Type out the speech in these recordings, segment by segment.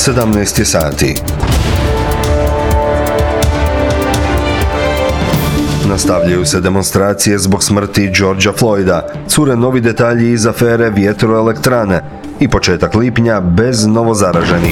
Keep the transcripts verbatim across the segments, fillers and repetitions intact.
sedamnaest je sati. Nastavljaju se demonstracije zbog smrti Georgea Floyda, cure novi detalji iz afere vjetroelektrane i početak lipnja bez novozaraženih.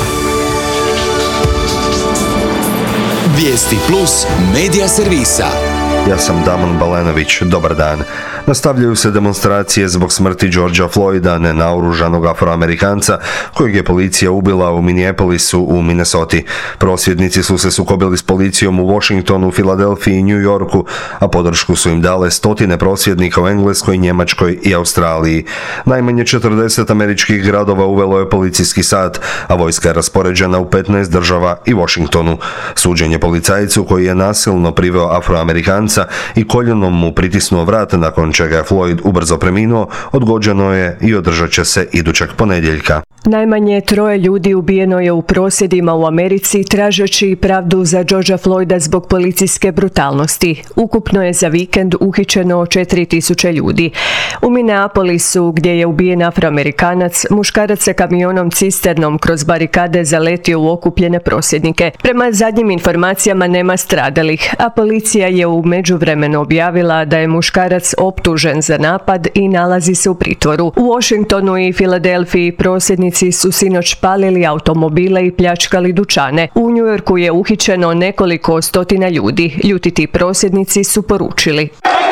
Vijesti plus medija servisa. Ja sam Damon Balenović, dobar dan. Nastavljaju se demonstracije zbog smrti Georgea Floyda, nenaoružanog Afroamerikanca, kojeg je policija ubila u Minneapolisu u Minnesoti. Prosvjednici su se sukobili s policijom u Washingtonu, Filadelfiji i New Yorku, a podršku su im dale stotine prosvjednika u Engleskoj, Njemačkoj i Australiji. Najmanje četrdeset američkih gradova uvelo je policijski sat, a vojska je raspoređena u petnaest država i Washingtonu. Suđenje policajcu koji je nasilno priveo Afroamerikanca i koljenom mu pritisnuo vrat nakon čega je Floyd ubrzo preminuo, odgođeno je i održat će se idućeg ponedjeljka. Najmanje troje ljudi ubijeno je u prosvjedima u Americi tražeći pravdu za Georgea Floyda zbog policijske brutalnosti. Ukupno je za vikend uhićeno četiri tisuće ljudi. U Minneapolisu, gdje je ubijen Afroamerikanac, muškarac se kamionom cisternom kroz barikade zaletio u okupljene prosvjednike. Prema zadnjim informacijama nema stradalih, a policija je u međuvremenu objavila da je muškarac optužen za napad i nalazi se u pritvoru. U Washingtonu i Filadelfiji prosvjednici su sinoć palili automobile i pljačkali dućane. U New Yorku je uhićeno nekoliko stotina ljudi. Ljutiti prosvjednici su poručili: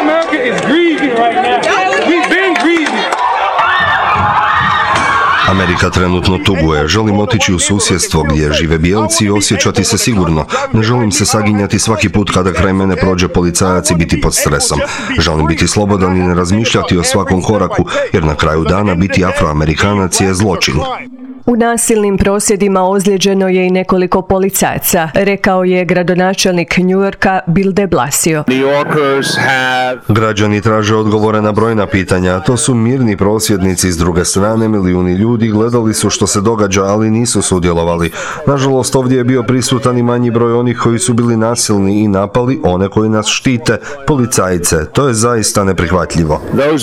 Amerika trenutno tuguje. Želim otići u susjedstvo gdje žive bijelci i osjećati se sigurno. Ne želim se saginjati svaki put kada kraj mene prođe policajac i biti pod stresom. Želim biti slobodan i ne razmišljati o svakom koraku, jer na kraju dana biti Afroamerikanac je zločin. U nasilnim prosvjedima ozlijeđeno je i nekoliko policajaca, rekao je gradonačelnik New Yorka Bill de Blasio. Have... Građani traže odgovore na brojna pitanja. To su mirni prosvjednici. S druge strane, milijuni ljudi gledali su što se događa, ali nisu sudjelovali. Nažalost, ovdje je bio prisutan i manji broj onih koji su bili nasilni i napali one koji nas štite, policajce. To je zaista neprihvatljivo.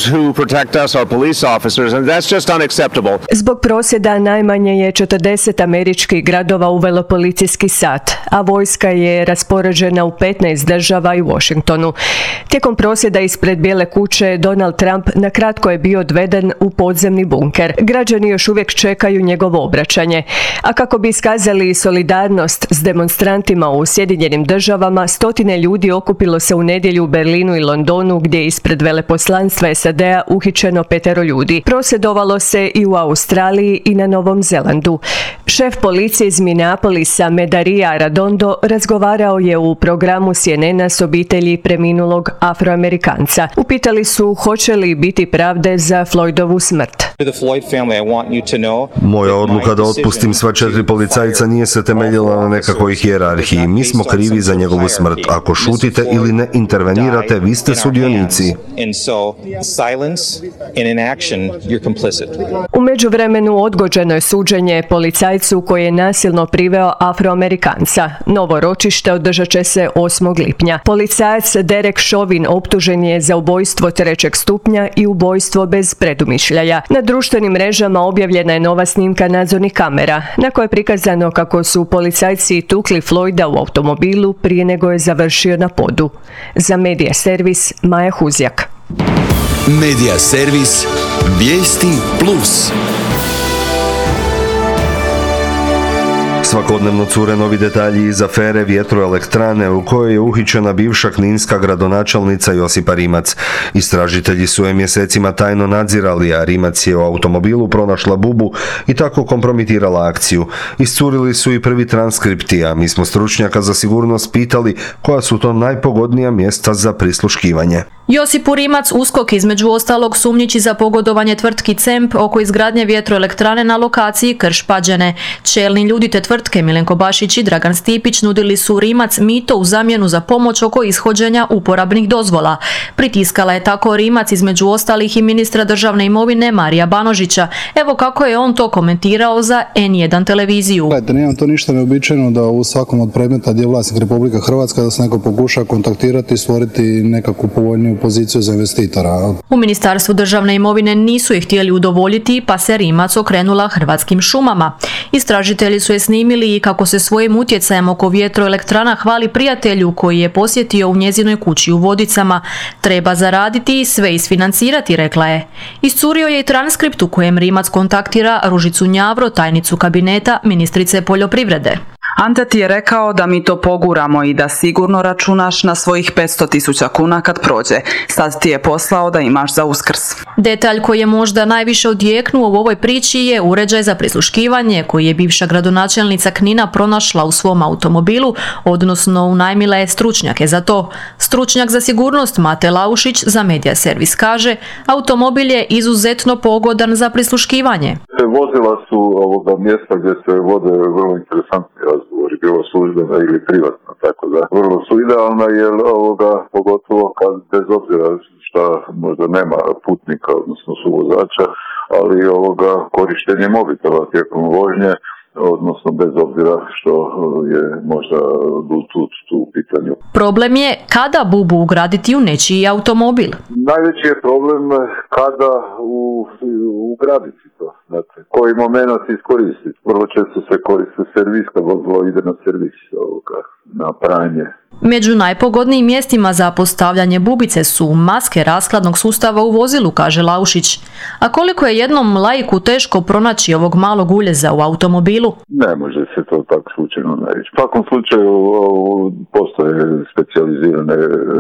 Zbog prosvjeda najmanje Manje je četrdeset američkih gradova uvelo policijski sat, a vojska je raspoređena u petnaest država i Washingtonu. Tijekom prosvjeda ispred Bijele kuće Donald Trump na kratko je bio odveden u podzemni bunker. Građani još uvijek čekaju njegovo obraćanje. A kako bi iskazali solidarnost s demonstrantima u Sjedinjenim državama, stotine ljudi okupilo se u nedjelju u Berlinu i Londonu, gdje je ispred veleposlanstva S A D-a uhićeno petero ljudi. Prosvjedovalo se i u Australiji i na Novom Zelandu. Šef policije iz Minneapolisa Medaria Radondo razgovarao je u programu C N N-a s obitelji preminulog Afroamerikanca. Upitali su hoće li biti pravde za Floydovu smrt. Moja odluka da otpustim sva četiri policajca nije se temeljila na nekakvoj hijerarhiji. Mi smo krivi za njegovu smrt. Ako šutite ili ne intervenirate, vi ste sudionici. U međuvremenu odgođeno je suđenje policajcu koji je nasilno priveo Afroamerikanca. Novo ročište održat će se osmog lipnja. Policajac Derek Chauvin optužen je za ubojstvo trećeg stupnja i ubojstvo bez predumišljaja. Na društvenim mrežama objavljena je nova snimka nadzornih kamera, na kojoj je prikazano kako su policajci tukli Floyda u automobilu prije nego je završio na podu. Za Medija servis Maja Huzjak. Medija servis Vijesti plus. Svakodnevno cure novi detalji iz afere vjetroelektrane u kojoj je uhićena bivša kninska gradonačelnica Josipa Rimac. Istražitelji su je mjesecima tajno nadzirali, a Rimac je u automobilu pronašla bubu i tako kompromitirala akciju. Iscurili su i prvi transkripti, a mi smo stručnjaka za sigurnost pitali koja su to najpogodnija mjesta za prisluškivanje. Josipu Rimac USKOK između ostalog sumnjiči za pogodovanje tvrtki C E M P oko izgradnje vjetroelektrane na lokaciji Krš-Pađene. Čelni ljudi te tvrtke Milenko Bašić i Dragan Stipić nudili su Rimac mito u zamjenu za pomoć oko ishođenja uporabnih dozvola. Pritiskala je tako Rimac između ostalih i ministra državne imovine Marija Banožića. Evo kako je on to komentirao za N jedan televiziju. Gledajte, nije to ništa neobičajno da u svakom od predmeta gdje je vlasnik Republika Hrvatska da se neko pokuša kontaktirati i stvoriti nekakvu povoljniju poziciju za investitora. U Ministarstvu državne imovine nisu je htjeli udovoljiti, pa se Rimac okrenula Hrvatskim šumama. Istražitelji su je snimili i kako se svojim utjecajem oko vjetroelektrana hvali prijatelju koji je posjetio u njezinoj kući u Vodicama. Treba zaraditi i sve isfinancirati, rekla je. Iscurio je i transkript u kojem Rimac kontaktira Ružicu Njavro, tajnicu kabineta ministrice poljoprivrede. Ante ti je rekao da mi to poguramo i da sigurno računaš na svojih petsto tisuća kuna kad prođe. Sad ti je poslao da imaš za Uskrs. Detalj koji je možda najviše odjeknuo u ovoj priči je uređaj za prisluškivanje koji je bivša gradonačelnica Knina pronašla u svom automobilu, odnosno unajmila je stručnjake za to. Stručnjak za sigurnost Mate Laušić za Media Servis kaže, automobil je izuzetno pogodan za prisluškivanje. Vozila su ovoga mjesta gdje se vode vrlo interesantni razgovori, bilo službeno ili privatno, tako da vrlo su idealna jer ovoga, pogotovo kad bez obzira šta možda nema putnika, odnosno suvozača, ali ovoga korištenje mobitela tijekom vožnje, odnosno bez obzira što je možda Bluetooth tu u pitanju. Problem je kada bubu ugraditi u nečiji automobil. Najveći je problem kada u, ugraditi to. Znate, koji moment iskoristiti. Vrlo često se koriste servis, kad vozilo ide na servis, ovoga, na pranje. Među najpogodnijim mjestima za postavljanje bubice su maske rashladnog sustava u vozilu, kaže Laušić. A koliko je jednom laiku teško pronaći ovog malog uljeza u automobilu? Ne može se to tako slučajno naći. U svakom slučaju postoje specijalizirane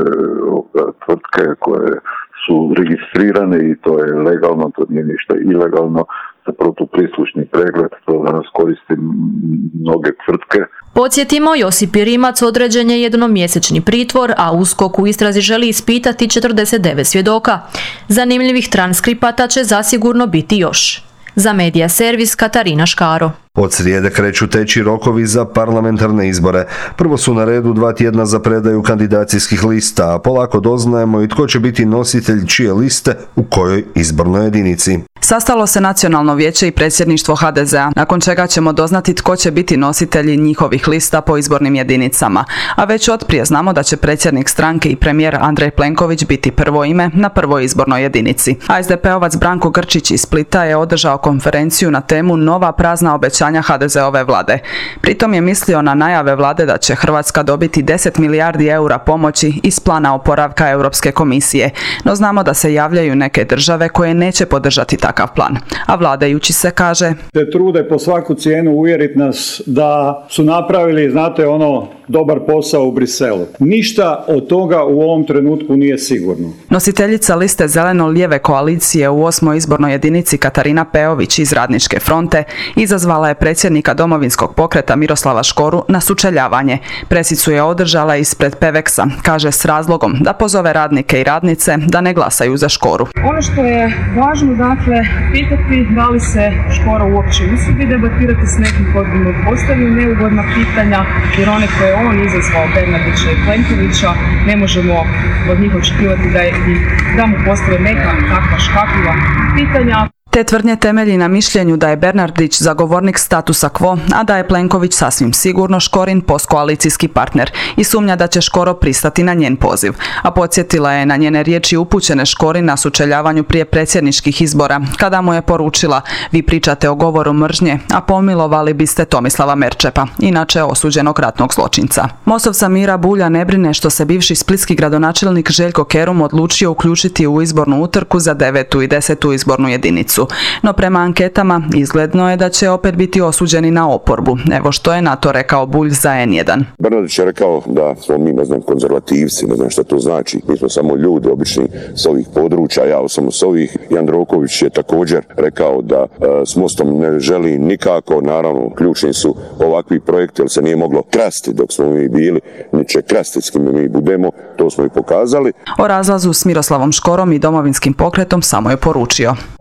tvrtke koje su registrirane i to je legalno, to nije ništa ilegalno. Za protuprislušni pregled, to danas koristi mnoge tvrtke. Podsjetimo, Josip Rimac određen je jednomjesečni pritvor, a USKOK u istrazi želi ispitati četrdeset devet svjedoka. Zanimljivih transkripata će zasigurno biti još. Za Media Servis Katarina Škaro. Od srijede kreću teći rokovi za parlamentarne izbore. Prvo su na redu dva tjedna za predaju kandidacijskih lista, a polako doznajemo i tko će biti nositelj čije liste u kojoj izbornoj jedinici. Sastalo se Nacionalno vijeće i predsjedništvo ha de zea, nakon čega ćemo doznati tko će biti nositelji njihovih lista po izbornim jedinicama. A već otprije znamo da će predsjednik stranke i premijer Andrej Plenković biti prvo ime na prvoj izbornoj jedinici. A es de peovac Branko Grčić iz Splita je održao konferenciju na temu Nova prazna obećanja ha de zeove vlade. Pritom je mislio na najave vlade da će Hrvatska dobiti deset milijardi eura pomoći iz plana oporavka Europske komisije. No znamo da se javljaju neke države koje neće podržati takav plan. A vladajući se, kaže, se trude po svaku cijenu uvjeriti nas da su napravili, znate, ono, dobar posao u Briselu. Ništa od toga u ovom trenutku nije sigurno. Nositeljica liste zeleno-lijeve koalicije u osmoj izbornoj jedinici Katarina Peović iz Radničke fronte izazvala je predsjednika Domovinskog pokreta Miroslava Škoru na sučeljavanje. Presicu je održala ispred Peveksa, kaže s razlogom da pozove radnike i radnice da ne glasaju za Škoru. Ono što je važno, dakle, pitati da li se Škoro uopće usudi debatirati s nekim koji bi mu postavio neugodna pitanja, jer one koje on izazvao Bernardića i Plenkovića ne možemo od njih očekivati da, je, da mu postave neka takva škakljiva pitanja. Te tvrdnje temelji na mišljenju da je Bernardić zagovornik statusa quo, a da je Plenković sasvim sigurno Škorin postkoalicijski partner i sumnja da će Škoro pristati na njen poziv. A podsjetila je na njene riječi upućene Škori na sučeljavanju prije predsjedničkih izbora, kada mu je poručila: vi pričate o govoru mržnje, a pomilovali biste Tomislava Merčepa, inače osuđenog ratnog zločinca. Mostovca Mira Bulja ne brine što se bivši splitski gradonačelnik Željko Kerum odlučio uključiti u izbornu utrku za devetu i desetu izbornu jedinicu. No prema anketama izgledno je da će opet biti osuđeni na oporbu. Evo što je na to rekao Bulj za en jedan. Bernardić je rekao da smo mi, ne znam, konzervativci, ne znam šta to znači. Mi smo samo ljudi obični s ovih područja, ja samo s ovih. Jandroković je također rekao da e, s Mostom ne želi nikako, naravno ključni su ovakvi projekti, jer se nije moglo krasti dok smo mi bili, niče krasti s kim mi budemo, to smo i pokazali. O razlazu s Miroslavom Škorom i Domovinskim pokretom samo je poručio. Čovjek je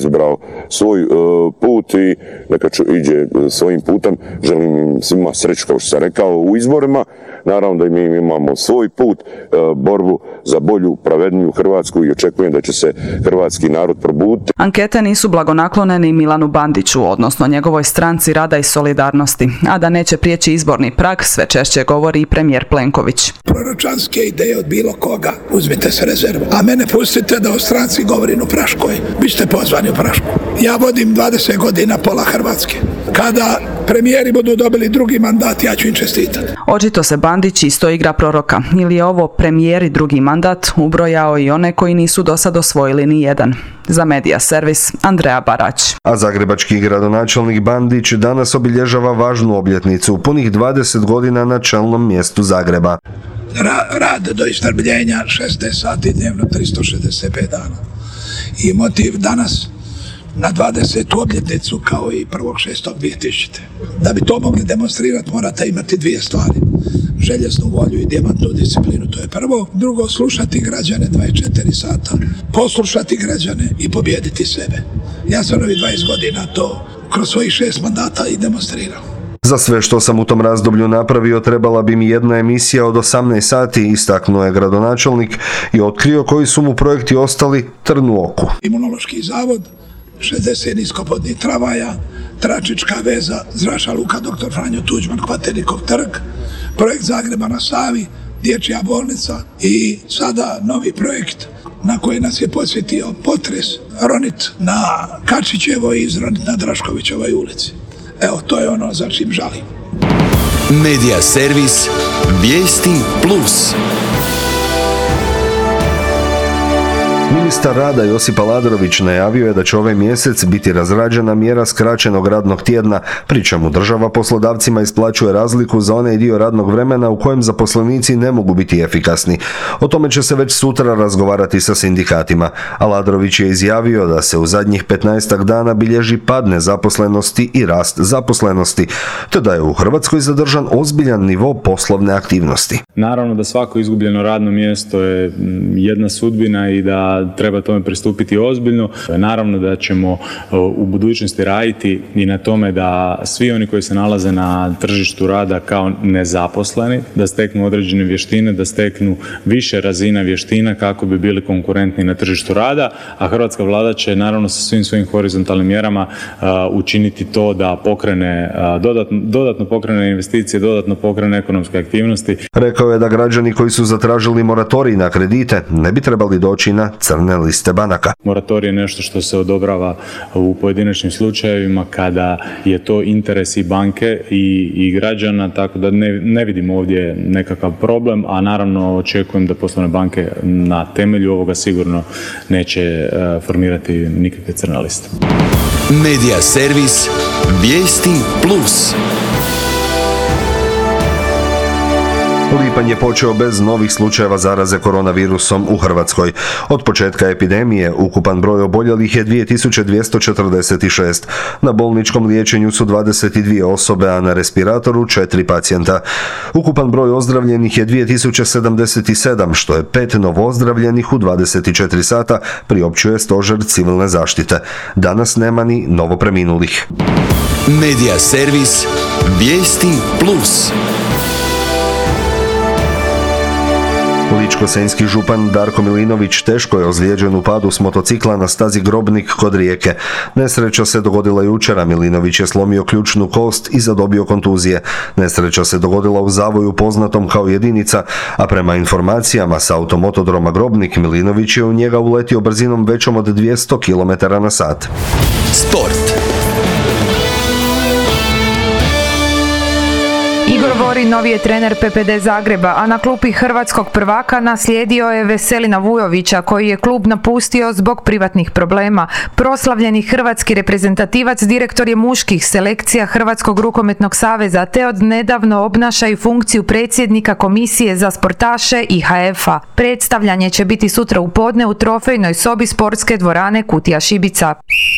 izabrao svoj uh, put i neka ču, iđe svojim putem. Želim im svima sreću, kao što sam rekao, u izborima. Naravno da mi imamo svoj put, uh, borbu za bolju, pravedniju Hrvatsku i očekujem da će se hrvatski narod probuditi. Ankete nisu blagonaklone ni Milanu Bandiću, odnosno njegovoj stranci Rada i solidarnosti, a da neće prijeći izborni prag sve češće govori i premijer Plenković. Proročanske ideje od bilo koga, uzmite se rezervu, a mene pustite da o stranci govorim u Praškoj. Vi ste pozvani u Prašku. Ja vodim dvadeset godina pola Hrvatske. Kada premijeri budu dobili drugi mandat, ja ću im čestitati. Očito se Bandić isto igra proroka, ili je ovo premijeri drugi mandat ubrojao i one koji nisu do sad osvojili ni jedan. Za Medija servis, Andreja Barać. A zagrebački gradonačelnik Bandić danas obilježava važnu obljetnicu, punih dvadeset godina na čelnom mjestu Zagreba. Ra- rad do istrbljenja šezdeset sati dnevno, tristo šezdeset pet dana. I motiv danas na dvadesetu obljetnicu kao i prvog šestog dvije tisućite. Da bi to mogli demonstrirati morate imati dvije stvari. Željeznu volju i dijamantnu disciplinu, to je prvo. Drugo, slušati građane dvadeset četiri sata, poslušati građane i pobijediti sebe. Ja sam ovih dvadeset godina to kroz svojih šest mandata i demonstrirao. Za sve što sam u tom razdoblju napravio trebala bi mi jedna emisija od osamnaest sati, istaknuo je gradonačelnik i otkrio koji su mu projekti ostali trn u oku. Imunološki zavod, šezdeset niskopodnih tramvaja, Tračička veza, Zračna luka doktor Franjo Tuđman, Kvaternikov trg, projekt Zagreba na Savi, dječja bolnica i sada novi projekt na koji nas je podsjetio potres, ronit na Kačićevoj i izronit na Draškovićevoj ulici. Evo, to je ono za čim žalim. Medija servis Vijesti Plus. Ministar rada Josip Aladrović najavio je da će ovaj mjesec biti razrađena mjera skraćenog radnog tjedna, pri čemu država poslodavcima isplaćuje razliku za onaj dio radnog vremena u kojem zaposlenici ne mogu biti efikasni. O tome će se već sutra razgovarati sa sindikatima. Aladrović je izjavio da se u zadnjih petnaestak dana bilježi pad nezaposlenosti i rast zaposlenosti, te da je u Hrvatskoj zadržan ozbiljan nivo poslovne aktivnosti. Naravno da svako izgubljeno radno mjesto je jedna sudbina i da treba tome pristupiti ozbiljno. Naravno da ćemo u budućnosti raditi i na tome da svi oni koji se nalaze na tržištu rada kao nezaposleni, da steknu određene vještine, da steknu više razina vještina kako bi bili konkurentni na tržištu rada, a hrvatska vlada će naravno sa svim svojim horizontalnim mjerama učiniti to da pokrene, dodatno, dodatno pokrene investicije, dodatno pokrene ekonomske aktivnosti. Rekao je da građani koji su zatražili moratorij na kredite ne bi trebali doći na crne liste banaka. Moratorij je nešto što se odobrava u pojedinačnim slučajevima kada je to interes i banke i, i građana, tako da ne, ne vidim ovdje nekakav problem, a naravno očekujem da poslovne banke na temelju ovoga sigurno neće uh, formirati nikakve crne liste. Medija servis Vijesti Plus. Lipanj je počeo bez novih slučajeva zaraze koronavirusom u Hrvatskoj. Od početka epidemije ukupan broj oboljelih je dvije tisuće dvjesto četrdeset šest. Na bolničkom liječenju su dvadeset dvije osobe, a na respiratoru četiri pacijenta. Ukupan broj ozdravljenih je dvije tisuće sedamdeset sedam, što je pet novoozdravljenih u dvadeset četiri sata, priopćuje Stožer civilne zaštite. Danas nema ni novopreminulih. Medija servis Vijesti Plus. Ličko-senjski župan Darko Milinović teško je ozlijeđen u padu s motocikla na stazi Grobnik kod Rijeke. Nesreća se dogodila jučer, a Milinović je slomio ključnu kost i zadobio kontuzije. Nesreća se dogodila u zavoju poznatom kao Jedinica, a prema informacijama sa automotodroma Grobnik, Milinović je u njega uletio brzinom većom od dvjesto kilometara na sat. Sport. Igor Vorin novi je trener P P D Zagreba, a na klupi hrvatskog prvaka naslijedio je Veselina Vujovića, koji je klub napustio zbog privatnih problema. Proslavljeni hrvatski reprezentativac direktor je muških selekcija Hrvatskog rukometnog saveza, te od nedavno obnaša i funkciju predsjednika Komisije za sportaše I H F-a. Predstavljanje će biti sutra u podne u trofejnoj sobi sportske dvorane Kutija Šibica.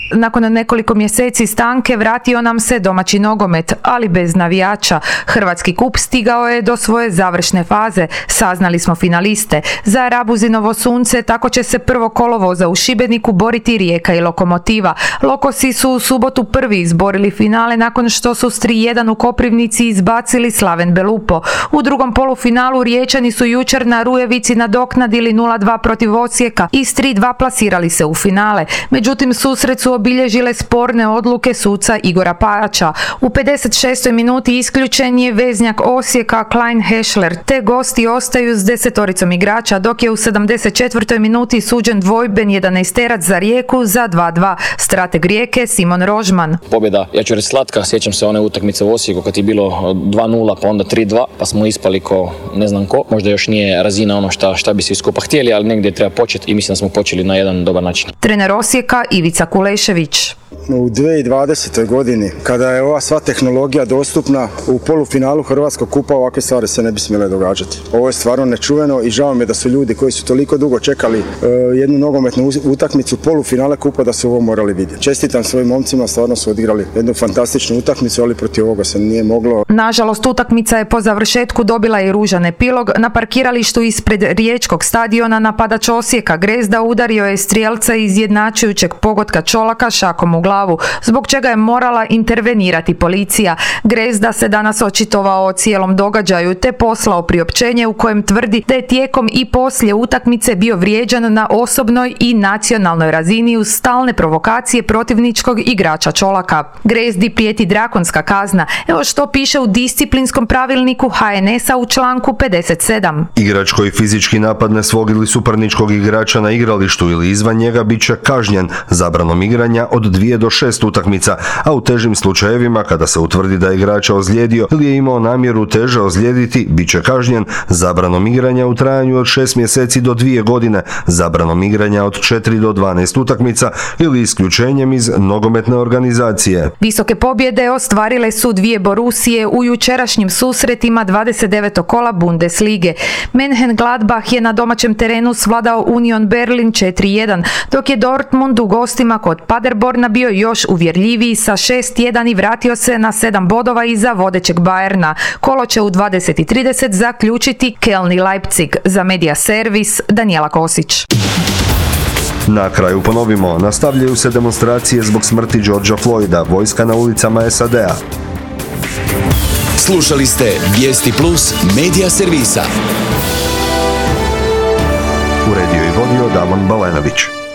Nakon nekoliko mjeseci stanke vratio nam se domaći nogomet, ali bez navijača. Hrvatski kup stigao je do svoje završne faze. Saznali smo finaliste. Za Rabuzinovo sunce tako će se prvo kolovoza u Šibeniku boriti Rijeka i Lokomotiva. Lokosi su u subotu prvi izborili finale nakon što su s tri jedan u Koprivnici izbacili Slaven Belupo. U drugom polufinalu Riječani su jučer na Rujevici nadoknadili nula dva protiv Osijeka i s tri dva plasirali se u finale. Međutim, susret su obilježile sporne odluke suca Igora Pajača. U pedeset šestoj minuti isključen je veznjak Osijeka Klein Hešler, te gosti ostaju s desetoricom igrača, dok je u sedamdeset četvrtoj minuti suđen dvojben jedanaesterac za Rijeku za dva dva. Strateg Rijeke Simon Rožman. Pobjeda, ja ću reći slatka, sjećam se one utakmice u Osijeku kad je bilo dva nula pa onda tri dva, pa smo ispali ko ne znam ko. Možda još nije razina ono šta, šta bi svi skupa htjeli, ali negdje treba početi i mislim da smo počeli na jedan dobar način. Trener Osijeka Ivica Kulešević. U dvije tisuće dvadesetoj godini, kada je ova sva tehnologija dostupna, u polufinalu Hrvatskog kupa ovakve stvari se ne bi smjele događati. Ovo je stvarno nečuveno i žao mi je da su ljudi koji su toliko dugo čekali uh, jednu nogometnu utakmicu polufinale kupa da su ovo morali vidjeti. Čestitam svojim momcima, stvarno su odigrali jednu fantastičnu utakmicu, ali protiv ovoga se nije moglo. Nažalost, utakmica je po završetku dobila i ružan epilog. Na parkiralištu ispred Riječkog stadiona napadač Osijeka Grezda udario je strijelca izjednačujućeg pogotka Čolaka šakom u glavu, zbog čega je morala intervenirati policija. Grezda se danas očitovao o cijelom događaju te poslao priopćenje u kojem tvrdi da je tijekom i poslije utakmice bio vrijeđan na osobnoj i nacionalnoj razini uz stalne provokacije protivničkog igrača Čolaka. Grezdi prijeti drakonska kazna. Evo što piše u disciplinskom pravilniku H N S-a u članku pedeset sedam. Igrač koji fizički napadne svog ili suparničkog igrača na igralištu ili izvan njega bit će kažnjen zabranom igranja od dvije do šest utakmica, a u težim slučajevima kada se utvrdi da je igrača ozlijedio ili je imao namjeru teže ozlijediti, bit će kažnjen zabranom igranja u trajanju od šest mjeseci do dvije godine, zabranom igranja od četiri do dvanaest utakmica ili isključenjem iz nogometne organizacije. Visoke pobjede ostvarile su dvije Borusije u jučerašnjim susretima dvadeset devetog kola Bundeslige. Mönchengladbach je na domaćem terenu svladao Union Berlin četiri jedan, dok je Dortmund u gostima kod Paderborna bio još uvjerljiviji sa šest jedan i vratio se na sedam bodova iza vodećeg Bayerna. Kolo će u dvadeset i trideset zaključiti Kelni Leipzig. Za Medija Servis Danijela Kosić. Na kraju ponovimo, nastavljaju se demonstracije zbog smrti Georgea Floyda, vojska na ulicama S A D-a. Slušali ste Vijesti Plus Medija Servisa. Uredio i vodio Damon Balenović.